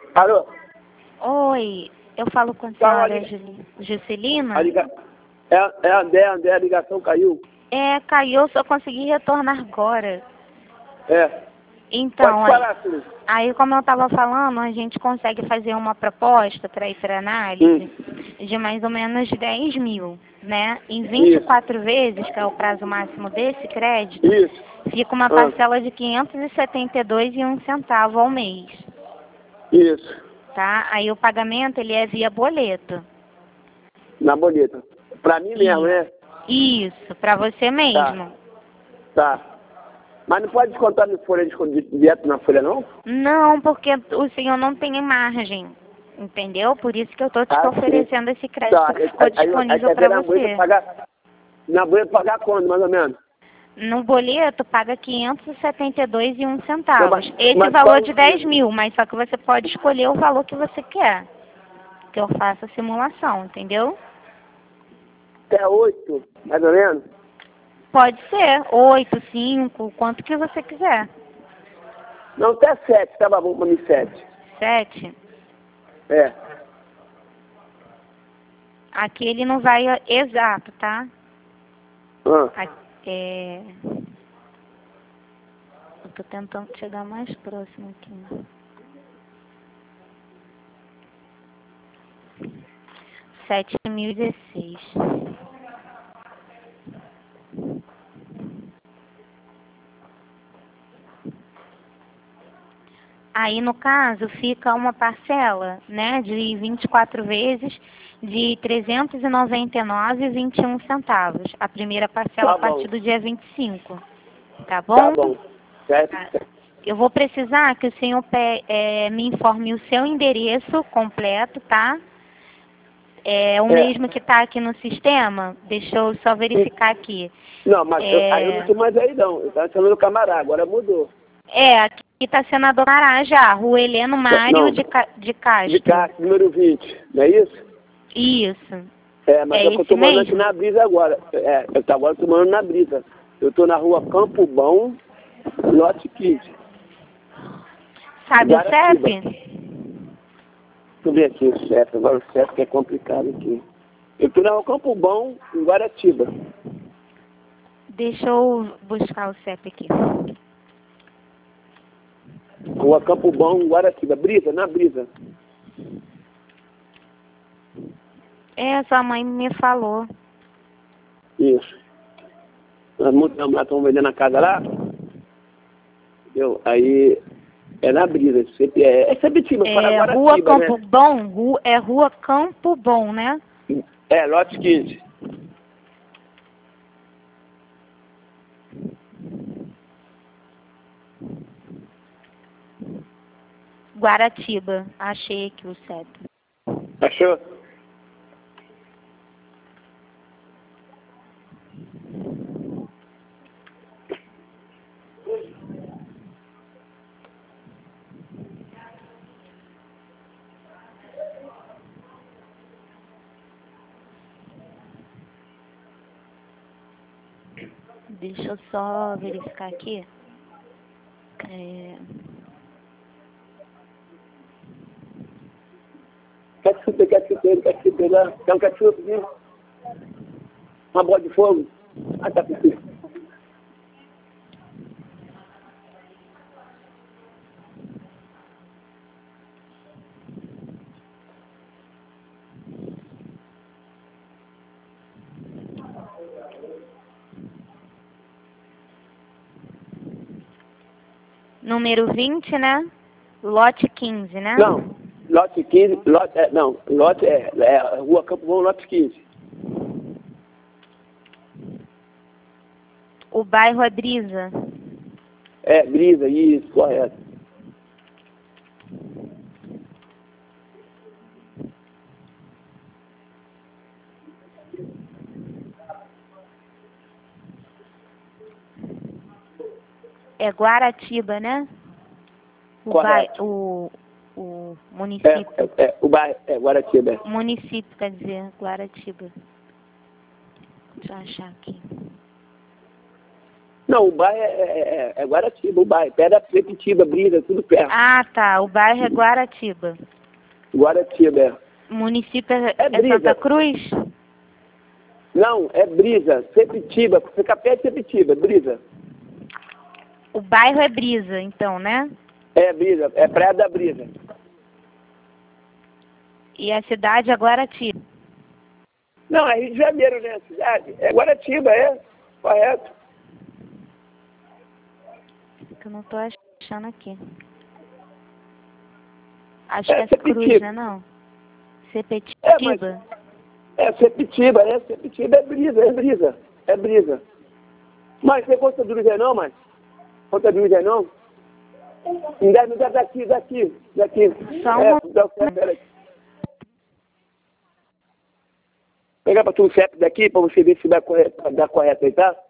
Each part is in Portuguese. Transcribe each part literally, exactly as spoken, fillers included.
Alô? Oi, eu falo com a senhora Juli- Juscelina? A liga... É, é André, André, a ligação caiu. É, caiu, só consegui retornar agora. É. Então, Pode aí, falar, filho. aí como eu estava falando, a gente consegue fazer uma proposta para ir para análise Hum. de mais ou menos dez mil, né? Em vinte e quatro vezes, que é o prazo máximo desse crédito, Isso. fica uma Ah. parcela de quinhentos e setenta e dois reais e um centavo ao mês, Isso. tá? Aí o pagamento, ele é via boleto. Na boleta. Pra mim mesmo, né? Isso, para você mesmo. Tá. Tá. Mas não pode descontar na folha de direto na folha, não? Não, porque o senhor não tem margem, entendeu? Por isso que eu estou te Ah, oferecendo esse crédito Tá. que ficou Aí, aí, disponível aí, para na boleta você. pagar, na boleta pagar quando, mais ou menos? No boleto paga quinhentos e setenta e dois reais e um Não, centavo. mas, Esse mas valor qual de o dez dia? mil, mas só que você pode escolher o valor que você quer. Que eu faça a simulação, entendeu? Até oito, mais ou menos? Pode ser, oito, cinco, quanto que você quiser. Não, até sete, tava bom pra mim sete. Sete. É. Aqui ele não vai exato, tá? Ah. Aqui, é... Eu tô tentando chegar mais próximo aqui. Sete mil e dezesseis. Aí, no caso, fica uma parcela, né, de vinte e quatro vezes de trezentos e noventa e nove reais e vinte e um centavos. A primeira parcela Tá a partir bom. do dia vinte e cinco. Tá bom? Tá bom. Certo? Tá. Eu vou precisar que o senhor pe- é, me informe o seu endereço completo, tá? É o É. mesmo que está aqui no sistema? Deixa eu só verificar aqui. Não, mas eu, aí eu não É, tô mais aí não. Eu tava chamando o camarada, agora mudou. é aqui está Senador Mará já, Rua Heleno Mário Não, de, Ca- de Castro. de cá, número vinte, não é isso? Isso. É, mas É é que eu esse tô morando aqui mesmo? na Brisa agora. É, eu tô, agora eu tô morando na Brisa. Eu tô na rua Campo Bom, lote quinze. Sabe o Guaratiba. C E P? Deixa eu ver aqui o C E P, agora o C E P que é complicado aqui. Eu tô na rua Campo Bom, em Guaratiba. Deixa eu buscar o C E P aqui. Rua Campo Bom, Guaratiba. Brisa, na Brisa. É, sua mãe me falou. Isso. Nós mudamos lá, estamos vendendo a casa lá. Entendeu? Aí é na Brisa. Sempre é, é Sebitiba, para É, Guaratiba, Rua Campo né? Bom, ru, é Rua Campo Bom, né? É, lote quinze. Guaratiba. Achei aqui o C E P. Achou? Deixa eu só verificar aqui. É... Ketchup, ketchup, ketchup, lá. Quer um ketchup, viu? Uma bola de fogo. Ah, tá com frio. Número vinte, né? Lote quinze, né? Não, lote quinze, lote, é, não, lote é, é Rua Campo Bom, lote quinze. O bairro é Brisa. É, Brisa, isso, correto. É Guaratiba, né? O, bai, Correto. o, o É, município. é, é, o bairro, é, Guaratiba. É. Município, quer dizer, Guaratiba. Deixa eu achar aqui. Não, o bairro é, é, é Guaratiba, o bairro. Perto da Sepetiba, Brisa, tudo perto. Ah, tá. O bairro é Guaratiba. Guaratiba, é. O município é, É é Brisa. Santa Cruz? Não, é Brisa, Sepetiba. Fica perto de Sepetiba, Brisa. O bairro é Brisa, então, né? É Brisa, é Praia da Brisa. E a cidade é Guaratiba. Não, é Rio de Janeiro, né? A cidade. É Guaratiba, é. Correto. Que eu não tô achando aqui. Acho É que é Sepetiba. Cruz, né, não? Sepetiba? É, mas... É Sepetiba, é Sepetiba, é Brisa, é Brisa. É Brisa. Mas você gosta do Brisa não, mas? Conta do Brisa não? Em dez minutos daqui, daqui, daqui. Só é, uma... dá o C E P, peraí. Pegar pra tu o C E P daqui pra você ver se dá correto, dá correto aí, tá?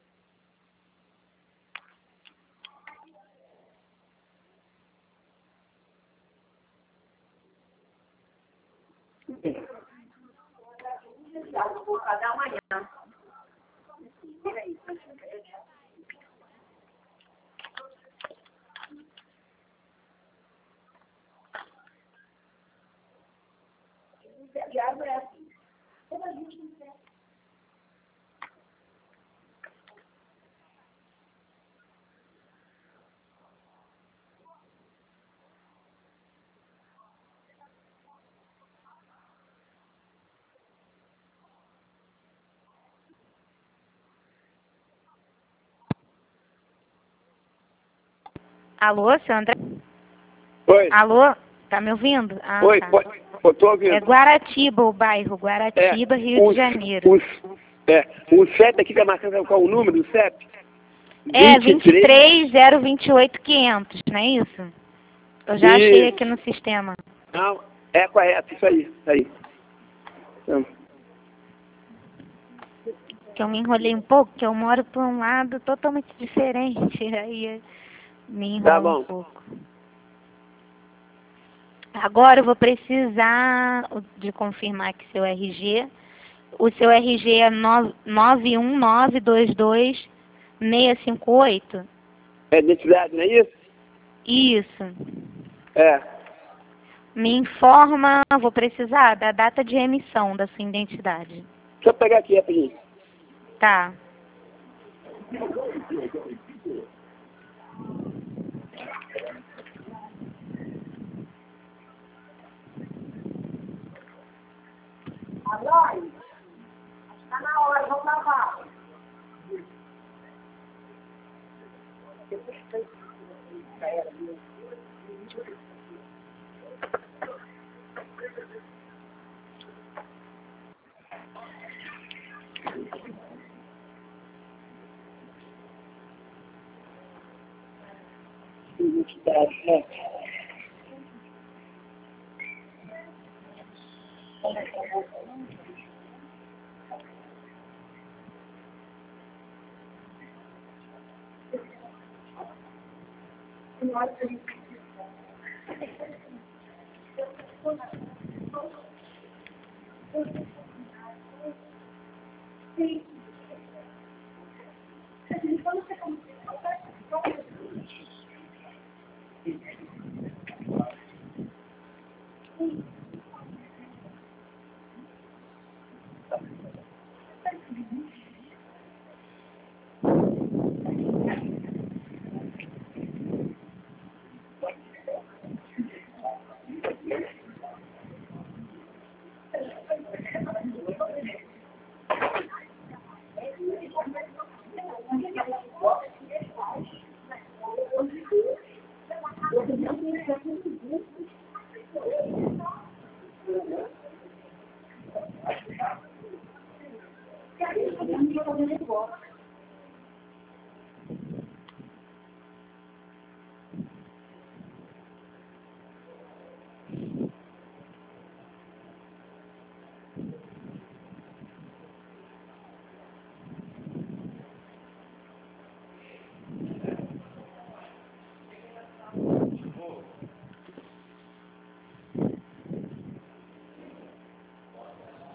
Alô, seu André? Oi. Alô? Tá me ouvindo? Ah, Oi, tá. pode, eu tô ouvindo. É Guaratiba o bairro, Guaratiba, É, Rio os- de Janeiro. Os, é, o C E P aqui tá marcando qual o número do C E P? É, vinte e três zero vinte e oito quinhentos, não é isso? Eu já achei Isso. aqui no sistema. Não, é correto, isso aí, isso aí. Então, Que eu me enrolei um pouco, que eu moro por um lado totalmente diferente, aí me tá enrola um bom. pouco. Agora eu vou precisar de confirmar que seu R G. O seu R G é nove um nove dois dois seis cinco oito? É identidade, não é isso? Isso. É. Me informa, vou precisar da data de emissão da sua identidade. Deixa eu pegar aqui rapidinho. Tá. Tá na hora, vamos lavar. Identidade, né?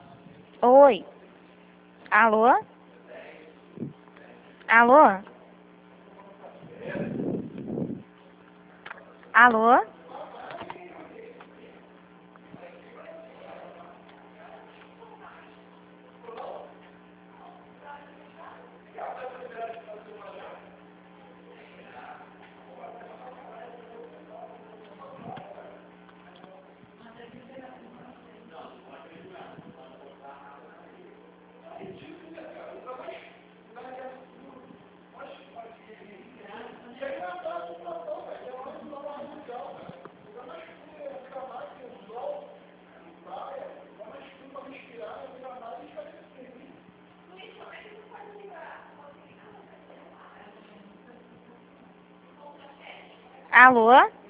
Oi. Alô? Alô? Alô? Alô?